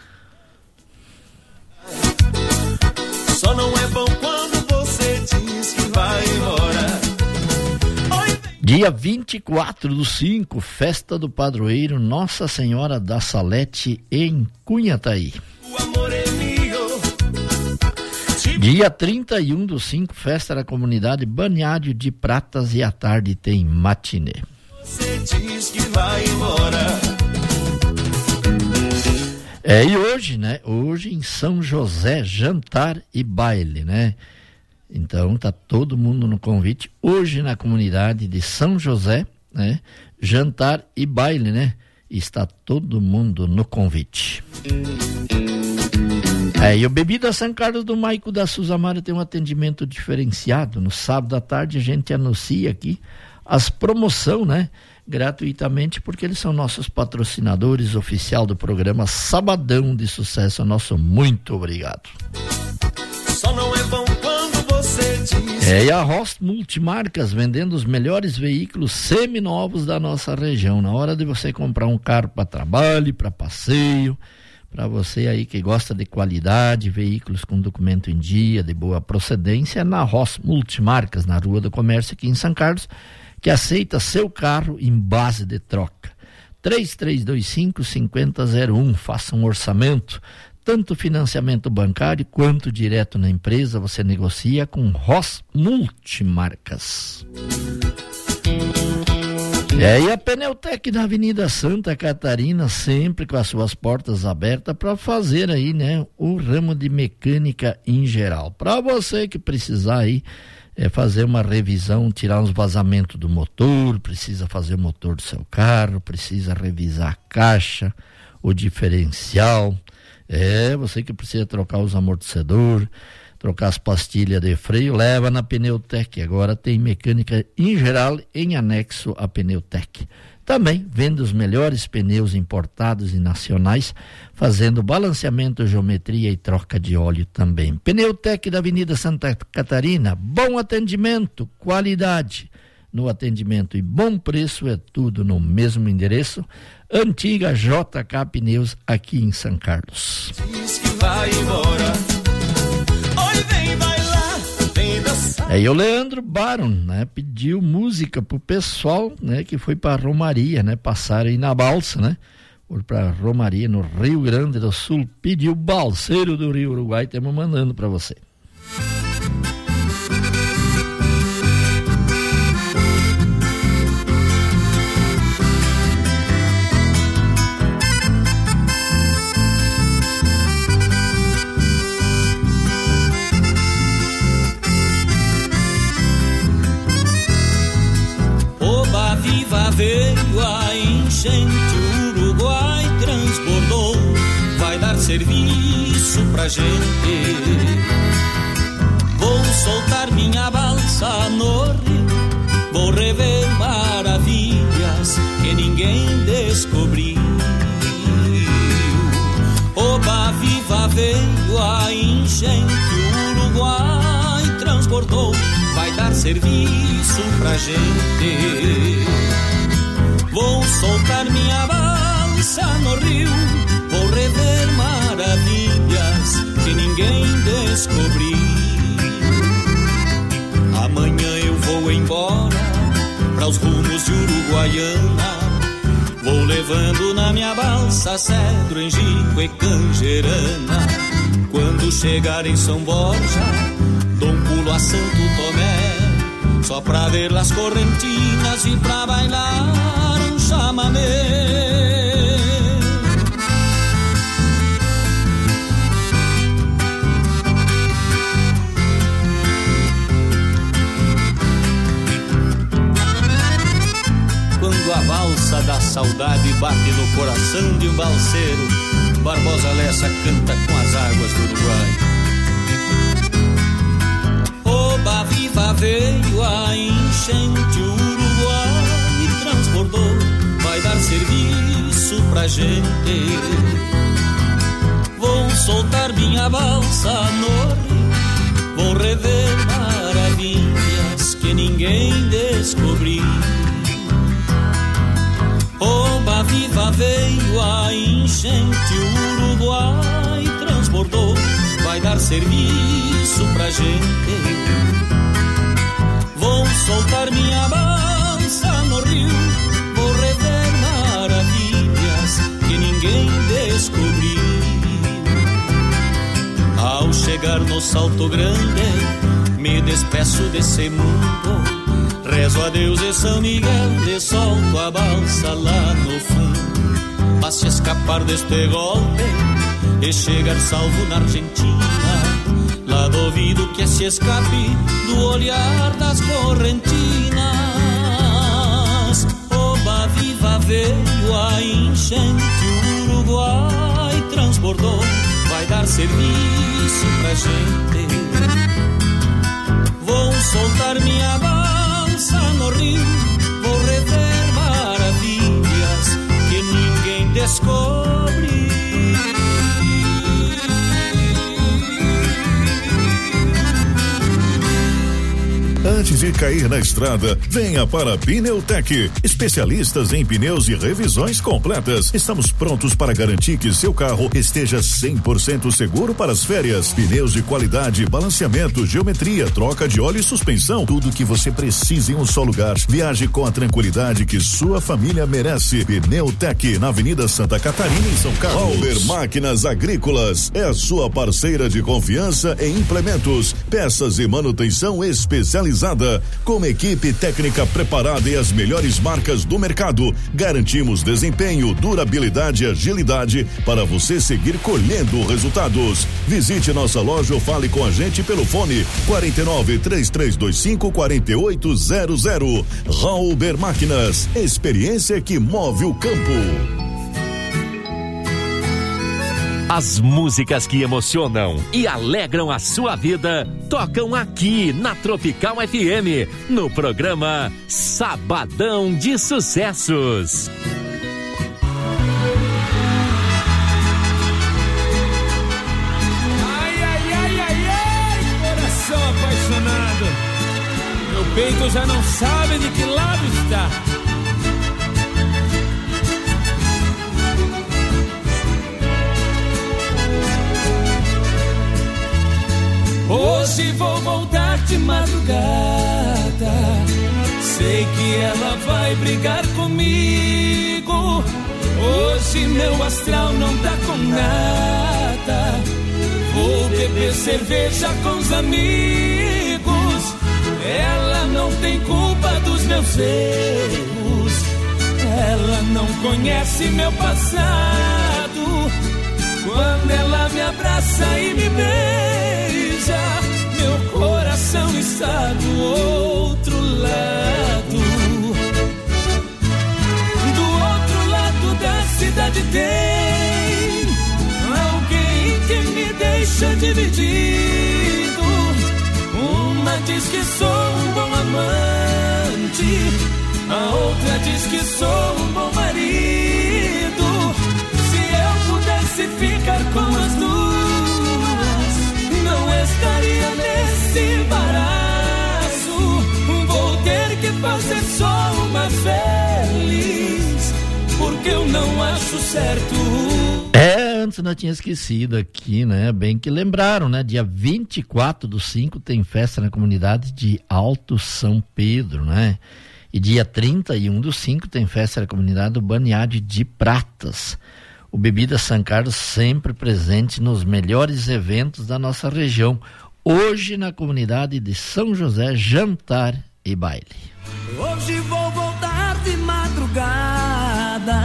Só não é bom quando você diz que vai embora. Dia 24/5, festa do padroeiro Nossa Senhora da Salete em Cunhataí. O amor é meu. Dia 31/5, festa da comunidade Banhádio de Pratas e à tarde tem matinê. Você diz que vai embora. E hoje, né? Hoje em São José, jantar e baile, né? Então tá todo mundo no convite. Hoje na comunidade de São José, né? Jantar e baile, né? Está todo mundo no convite. E o Bebida São Carlos do Maico da Suzamara tem um atendimento diferenciado. No sábado à tarde a gente anuncia aqui as promoções, né? Gratuitamente, porque eles são nossos patrocinadores oficial do programa Sabadão de Sucesso. Nosso muito obrigado. Só não é bom quando você diz. E a Ross Multimarcas, vendendo os melhores veículos seminovos da nossa região. Na hora de você comprar um carro para trabalho, para passeio, para você aí que gosta de qualidade, veículos com documento em dia, de boa procedência, na Ross Multimarcas, na Rua do Comércio aqui em São Carlos, que aceita seu carro em base de troca. 3325-5001, faça um orçamento, tanto financiamento bancário quanto direto na empresa, você negocia com Ross Multimarcas. E aí a Pneutec na Avenida Santa Catarina, sempre com as suas portas abertas para fazer aí, né, o ramo de mecânica em geral. Para você que precisar aí fazer uma revisão, tirar uns vazamentos do motor, precisa fazer o motor do seu carro, precisa revisar a caixa, o diferencial, você que precisa trocar os amortecedores, trocar as pastilhas de freio, leva na Pneutec. Agora tem mecânica em geral em anexo à Pneutec. Também vende os melhores pneus importados e nacionais, fazendo balanceamento, geometria e troca de óleo também. Pneutec da Avenida Santa Catarina, bom atendimento, qualidade no atendimento e bom preço, é tudo no mesmo endereço. Antiga JK Pneus, aqui em São Carlos. Diz que vai embora. Oi, vem bailar, vem dançar. Aí o Leandro Baron, né, pediu música pro pessoal, né, que foi pra Romaria, né, passaram aí na balsa, né, foi pra Romaria no Rio Grande do Sul, pediu Balseiro do Rio Uruguai, estamos mandando pra você. Veio a enchente, o Uruguai transbordou, vai dar serviço pra gente. Vou soltar minha balsa no rio, vou rever maravilhas que ninguém descobriu. Oba viva veio a enchente, o Uruguai transbordou, vai dar serviço pra gente. Vou soltar minha balsa no rio, vou rever maravilhas que ninguém descobriu. Amanhã eu vou embora para os rumos de Uruguaiana, vou levando na minha balsa cedro, engico e canjerana. Quando chegar em São Borja, dou um pulo a Santo Tomé, só pra ver las correntinas e pra bailar um chamamé. Quando a valsa da saudade bate no coração de um balseiro, Barbosa Lessa canta com as águas do Uruguai. Oba viva veio a enchente, o Uruguai transbordou, vai dar serviço pra gente. Vou soltar minha balsa no rio, vou rever maravilhas que ninguém descobriu. Oba viva veio a enchente, o Uruguai transbordou, vai dar serviço pra gente. Vou soltar minha balsa no rio, vou rever maravilhas que ninguém descobriu. Ao chegar no Salto Grande, me despeço desse mundo, rezo a Deus e São Miguel, e solto a balsa lá no fundo. Mas se escapar deste golpe e chegar salvo na Argentina, lá do ouvido que se escape do olhar das correntinas. Oba viva veio a enchente, o Uruguai transbordou, vai dar serviço pra gente. Vou soltar minha balsa no rio, vou rever maravilhas que ninguém descobre. Antes de cair na estrada, venha para Pneutec. Especialistas em pneus e revisões completas. Estamos prontos para garantir que seu carro esteja 100% seguro para as férias. Pneus de qualidade, balanceamento, geometria, troca de óleo e suspensão. Tudo o que você precisa em um só lugar. Viaje com a tranquilidade que sua família merece. Pneutec, na Avenida Santa Catarina, em São Carlos. Halber Máquinas Agrícolas é a sua parceira de confiança em implementos, peças e manutenção especializada. Com uma equipe técnica preparada e as melhores marcas do mercado, garantimos desempenho, durabilidade e agilidade para você seguir colhendo resultados. Visite nossa loja ou fale com a gente pelo fone 49-3325-4800. Halber Máquinas, experiência que move o campo. As músicas que emocionam e alegram a sua vida tocam aqui na Tropical FM, no programa Sabadão de Sucessos. Ai, ai, ai, ai, ai, coração apaixonado. Meu peito já não sabe de que lado está. Hoje vou voltar de madrugada. Sei que ela vai brigar comigo. Hoje meu astral não tá com nada. Vou beber cerveja com os amigos. Ela não tem culpa dos meus erros. Ela não conhece meu passado. Quando ela me abraça e me beija, meu coração está do outro lado. Do outro lado da cidade tem alguém que me deixa dividido. Uma diz que sou um bom amante, a outra diz que sou um bom marido. Se ficar com as duas, não estaria nesse embaraço. Vou ter que fazer só uma feliz, porque eu não acho certo. Antes não tinha esquecido aqui, né? Bem que lembraram, né? Dia 24/5 tem festa na comunidade de Alto São Pedro, né? E dia 31/5 tem festa na comunidade do Banhade de Pratas. O Bebida São Carlos sempre presente nos melhores eventos da nossa região. Hoje na comunidade de São José, jantar e baile. Hoje vou voltar de madrugada.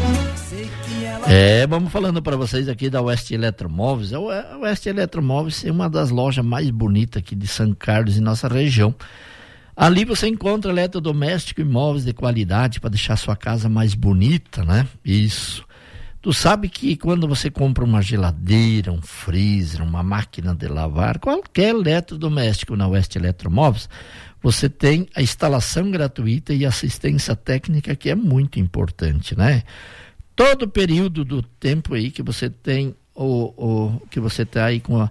Vamos falando para vocês aqui da Oeste Eletromóveis. A Oeste Eletromóveis é uma das lojas mais bonitas aqui de São Carlos e nossa região. Ali você encontra eletrodoméstico e móveis de qualidade para deixar sua casa mais bonita, né? Isso. Tu sabe que quando você compra uma geladeira, um freezer, uma máquina de lavar, qualquer eletrodoméstico na Oeste Eletromóveis, você tem a instalação gratuita e assistência técnica, que é muito importante, né? Todo período do tempo aí que você tem que você está aí com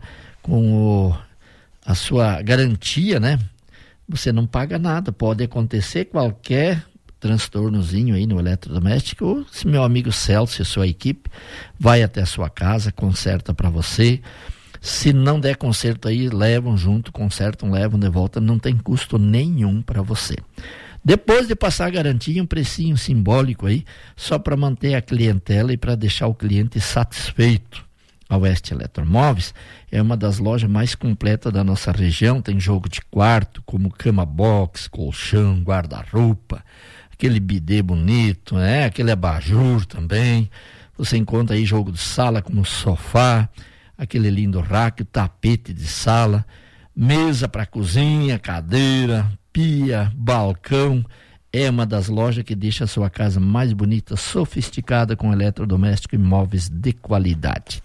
a sua garantia, né? Você não paga nada, pode acontecer qualquer transtornozinho aí no eletrodoméstico, ou se meu amigo Celso e sua equipe vai até a sua casa, conserta para você. Se não der conserto aí, levam junto, consertam, levam de volta, não tem custo nenhum para você. Depois de passar a garantia, um precinho simbólico aí, só para manter a clientela e para deixar o cliente satisfeito. A Oeste Eletromóveis é uma das lojas mais completas da nossa região, tem jogo de quarto, como cama box, colchão, guarda-roupa, aquele bidê bonito, né? Aquele abajur também. Você encontra aí jogo de sala como sofá, aquele lindo rack, tapete de sala, mesa para cozinha, cadeira, pia, balcão. É uma das lojas que deixa a sua casa mais bonita, sofisticada, com eletrodoméstico e móveis de qualidade.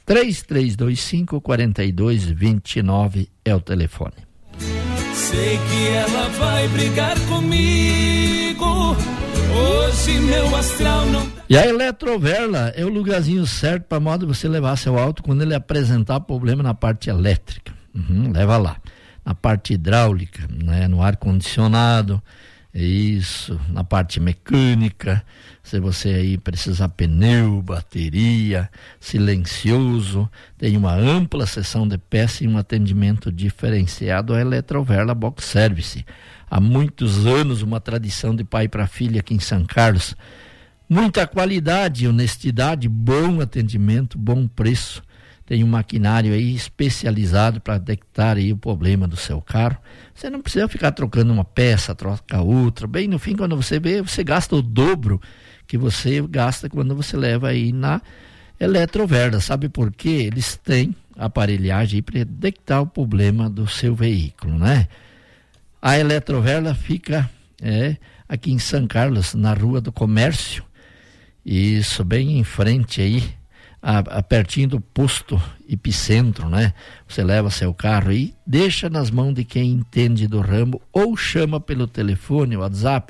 3325-4229 é o telefone. Sei que ela vai brigar comigo. Hoje meu astral não... E a Eletroverla é o lugarzinho certo para modo você levar seu auto quando ele apresentar problema na parte elétrica. Leva lá. Na parte hidráulica, né? No ar-condicionado. Isso, na parte mecânica, se você aí precisar pneu, bateria, silencioso, tem uma ampla seção de peças e um atendimento diferenciado. A Eletroverla Box Service. Há muitos anos, uma tradição de pai para filha aqui em São Carlos. Muita qualidade, honestidade, bom atendimento, bom preço. Tem um maquinário aí especializado para detectar aí o problema do seu carro. Você não precisa ficar trocando uma peça, troca outra. Bem, no fim, quando você vê, você gasta o dobro que você gasta quando você leva aí na Eletroverla. Sabe por quê? Eles têm aparelhagem para detectar o problema do seu veículo, né? A Eletroverla fica aqui em São Carlos, na Rua do Comércio. Isso, bem em frente aí, pertinho do posto Epicentro, né? Você leva seu carro aí, deixa nas mãos de quem entende do ramo ou chama pelo telefone, WhatsApp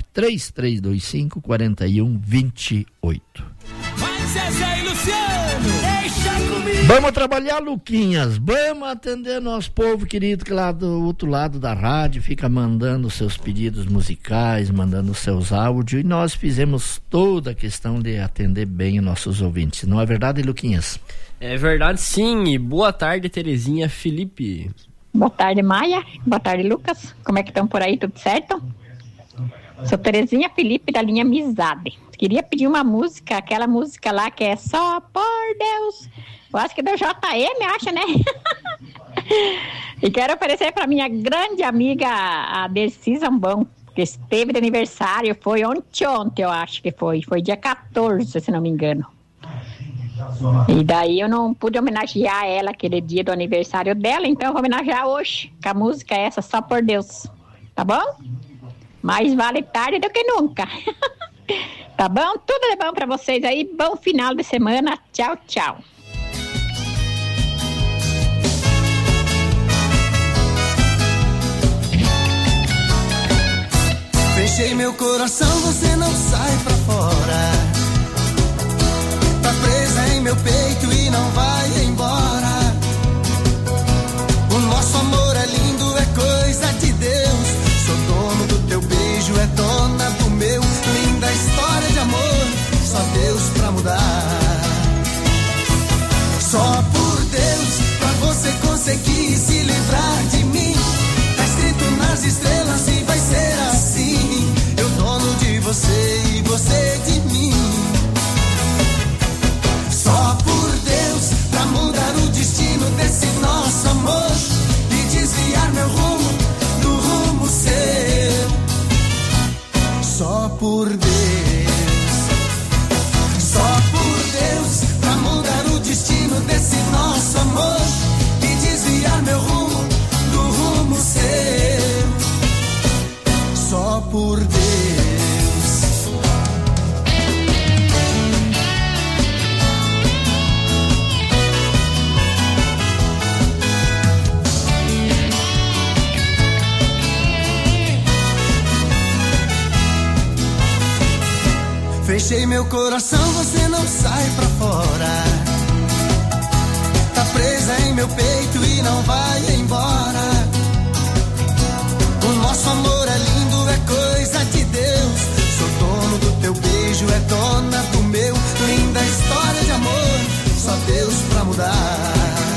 3325-4128. Vai, Zezé e Luciano, deixa comigo. Vamos trabalhar, Luquinhas, vamos atender nosso povo querido que lá do outro lado da rádio fica mandando seus pedidos musicais, mandando seus áudios, e nós fizemos toda a questão de atender bem os nossos ouvintes. Não é verdade, Luquinhas? É verdade, sim. E boa tarde, Terezinha, Felipe. Boa tarde, Maia. Boa tarde, Lucas. Como é que estão por aí? Tudo certo? Sou Terezinha Felipe, da linha Amizade. Queria pedir uma música, aquela música lá que é Só por Deus. Eu acho que é do JM, acha, né? E quero oferecer para minha grande amiga, a Dercy Zambão, que esteve de aniversário, foi ontem, eu acho que foi. Foi dia 14, se não me engano. E daí eu não pude homenagear ela aquele dia do aniversário dela, então eu vou homenagear hoje, com a música essa, Só por Deus. Tá bom? Mais vale tarde do que nunca. Tá bom? Tudo de bom pra vocês aí. Bom final de semana. Tchau, tchau. Fechei meu coração, você não sai pra fora. Tá presa em meu peito e não vai embora. O nosso amor é lindo, é coisa de Deus. Sou dono do teu beijo, é dona do meu. Linda história de amor, só Deus pra mudar. Só por Deus, pra você conseguir se livrar de mim. Tá escrito nas estrelas e vai ser assim. Eu dono de você e você de mim. Só por Deus, pra mudar o destino desse nosso amor e desviar meu rumo do rumo seu. Só por Deus, só por Deus, pra mudar o destino desse nosso amor e desviar meu rumo do rumo seu. Só por Deus. Fechei meu coração, você não sai pra fora. Tá presa em meu peito e não vai embora. O nosso amor é lindo, é coisa de Deus. Sou dono do teu beijo, é dona do meu. Linda história de amor, só Deus pra mudar.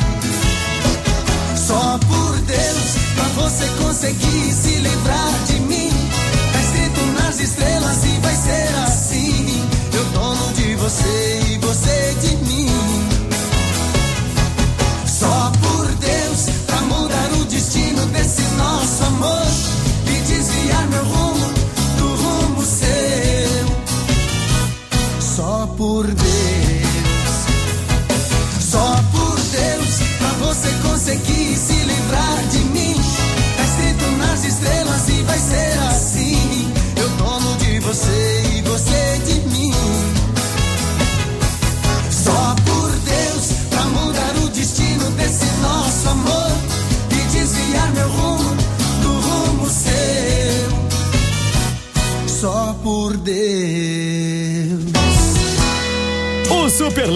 Só por Deus, pra você conseguir se livrar de mim. Tá escrito nas estrelas e vai ser assim. Eu dono de você e você de mim. Só por Deus, pra mudar o destino desse nosso amor e desviar meu rumo do rumo seu. Só por Deus, só por Deus, pra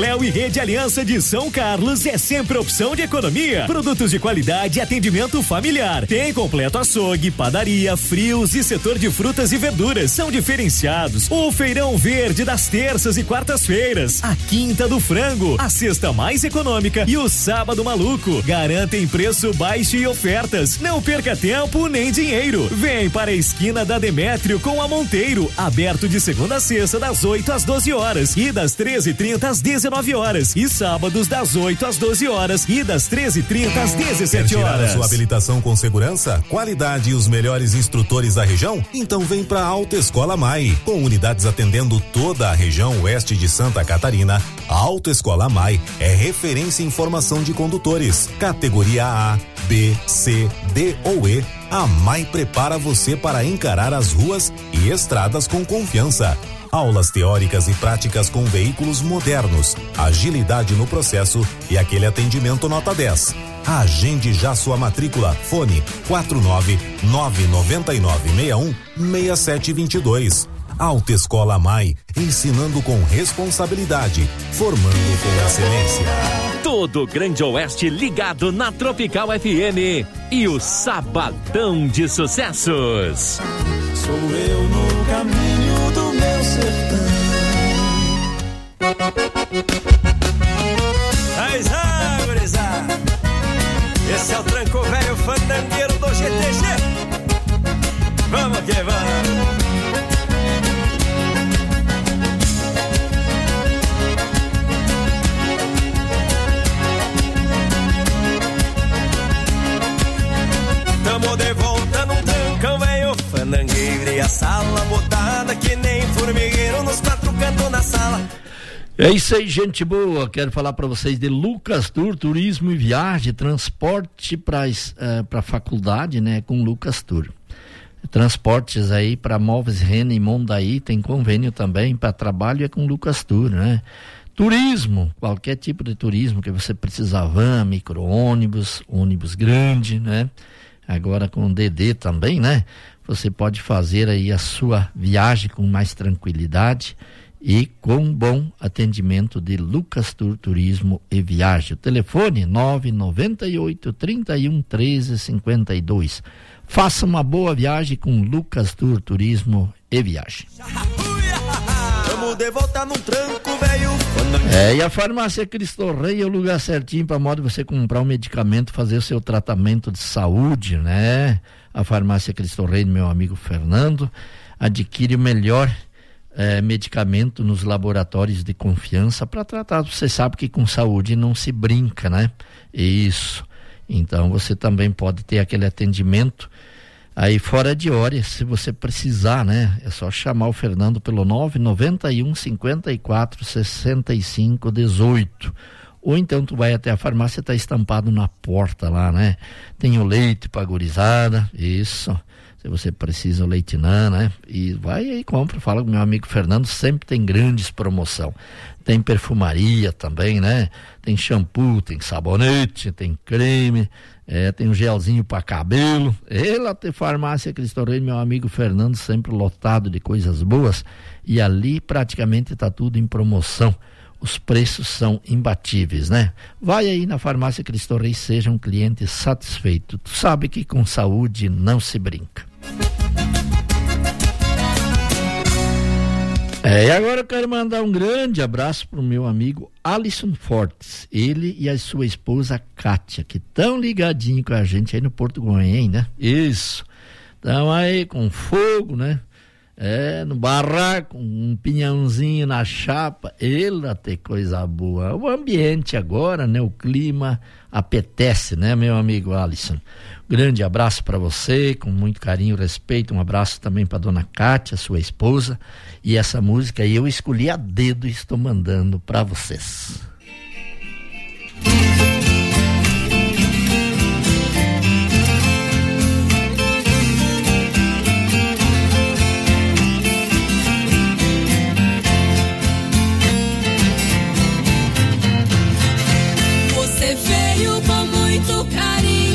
Cléo e Rede Aliança de São Carlos é sempre opção de economia. Produtos de qualidade e atendimento familiar. Tem completo açougue, padaria, frios e setor de frutas e verduras. São diferenciados. O Feirão Verde das terças e quartas-feiras. A Quinta do Frango. A sexta mais econômica e o Sábado Maluco. Garantem preço baixo e ofertas. Não perca tempo nem dinheiro. Vem para a esquina da Demétrio com a Monteiro. Aberto de segunda a sexta das 8 às 12 horas e das 13h30 às 19 horas. E sábados das 8 às 12 horas e das 13h30 às 17 horas. Sua habilitação com segurança, qualidade e os melhores instrutores da região? Então vem para a Autoescola MAI. Com unidades atendendo toda a região oeste de Santa Catarina, a Autoescola MAI é referência em formação de condutores. Categoria A, B, C, D ou E. A MAI prepara você para encarar as ruas e estradas com confiança. Aulas teóricas e práticas com veículos modernos, agilidade no processo e aquele atendimento nota 10. Agende já sua matrícula. Fone 49999616722. Autoescola MAI, ensinando com responsabilidade, formando com excelência. Todo o Grande Oeste ligado na Tropical FM e o Sabadão de Sucessos. Sou eu no caminho do meu sertão. Mas gurizada, esse é o tranco velho fandangueiro do GTG. Vamos que vamos. Tamo de volta num trancão velho fandangueiro e a sala botada que nem formigueiro nos quatro cantos na sala. É isso aí, gente boa. Quero falar para vocês de Lucas Tour, turismo e viagem, transporte para faculdade, né, com Lucas Tour. Transportes aí para Móveis Rena e Mondaí, tem convênio também para trabalho, é com Lucas Tour, né? Turismo, qualquer tipo de turismo que você precisar, van, micro-ônibus, ônibus grande, né? Agora com o DD também, né? Você pode fazer aí a sua viagem com mais tranquilidade e com bom atendimento de Lucas Tour Turismo e Viagem. O telefone 998 31 13 52. Faça uma boa viagem com Lucas Tour Turismo e Viagem. Tamo de volta num tranco velho. E a Farmácia Cristo Rei é o lugar certinho para modo você comprar um medicamento, fazer o seu tratamento de saúde, né? A Farmácia Cristo Rei, meu amigo Fernando, adquire o melhor medicamento nos laboratórios de confiança para tratar. Você sabe que com saúde não se brinca, né? Isso. Então você também pode ter aquele atendimento aí fora de hora, se você precisar, né? É só chamar o Fernando pelo 991 54 65 18. Ou então tu vai até a farmácia, tá estampado na porta lá, né? Tem o leite pra gurizada, isso. Se você precisa o leitinã, né? E vai aí, compra, fala com meu amigo Fernando, sempre tem grandes promoção. Tem perfumaria também, né? Tem shampoo, tem sabonete, tem creme, tem um gelzinho para cabelo. Ela tem Farmácia Cristo Rei, meu amigo Fernando, sempre lotado de coisas boas. E ali praticamente tá tudo em promoção. Os preços são imbatíveis, né? Vai aí na Farmácia Cristo Rei, seja um cliente satisfeito. Tu sabe que com saúde não se brinca. E agora eu quero mandar um grande abraço pro meu amigo Alisson Fortes, ele e a sua esposa Kátia, que estão ligadinhos com a gente aí no Porto Goiânia, né? Isso, estão aí com fogo, né? No barraco, um pinhãozinho na chapa, ela tem coisa boa. O ambiente agora, né? O clima apetece, né, meu amigo Alisson? Grande abraço para você, com muito carinho e respeito. Um abraço também para dona Kátia, sua esposa. E essa música aí eu escolhi a dedo e estou mandando para vocês.